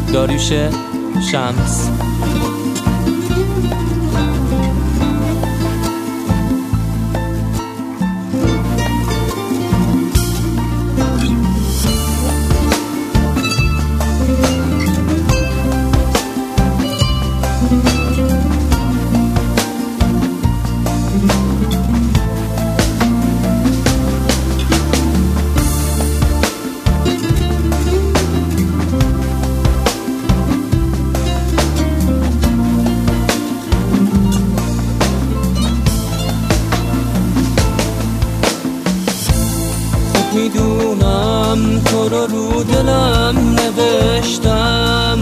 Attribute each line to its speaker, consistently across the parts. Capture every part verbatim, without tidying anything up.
Speaker 1: داریوش شمس.
Speaker 2: میدونم تو رو رو دلم نوشتم،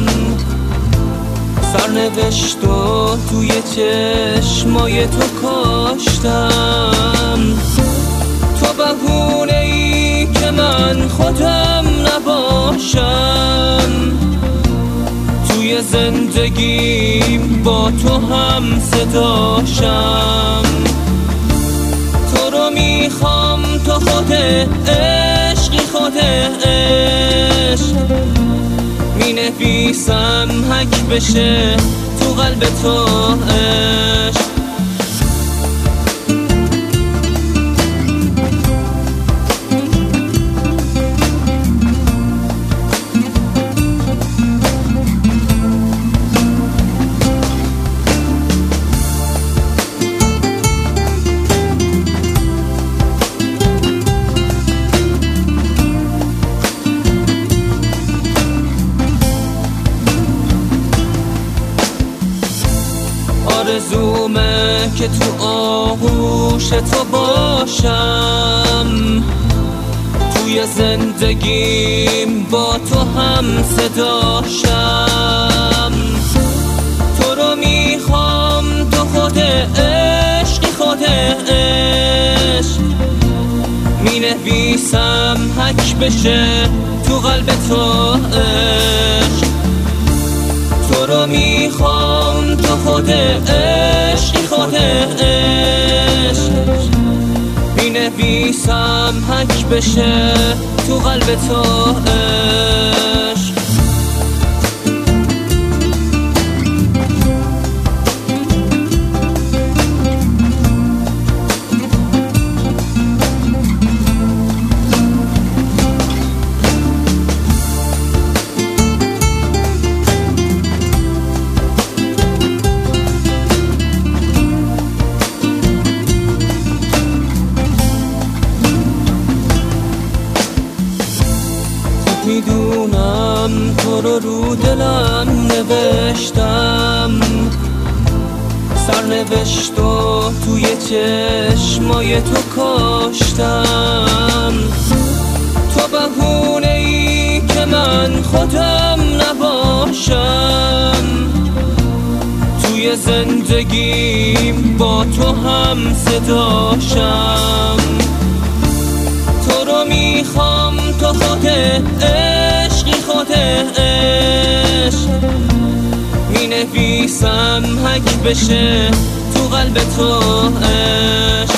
Speaker 2: سرنوشت و توی چشمای تو کاشتم. تو بهونه ای که من خودم نباشم، توی زندگیم با تو هم صداشم. تو رو میخوام تو خود عشقی، خود عشق می نویسم حک بشه تو قلب تو عشق. آرزومه که تو آغوش تو باشم، توی زندگیم با تو هم صداشم. تو رو میخوام تو خود عشقی، خود عشق می نویسم حک بشه تو قلب تو عشق. تو رو میخوام تو خود عشقی، خود عشق می نویسم حک بشه تو قلب تو عشق. میدونم تو رو رو دلم نوشتم، سرنوشت و توی چشمای تو کاشتم. تو بهونه ای که من خودم نباشم، توی زندگیم با تو هم صداشم. تو رو میخوام تو خود عشقی، خود عشق می نویسم حک بشه تو قلب تو عشق.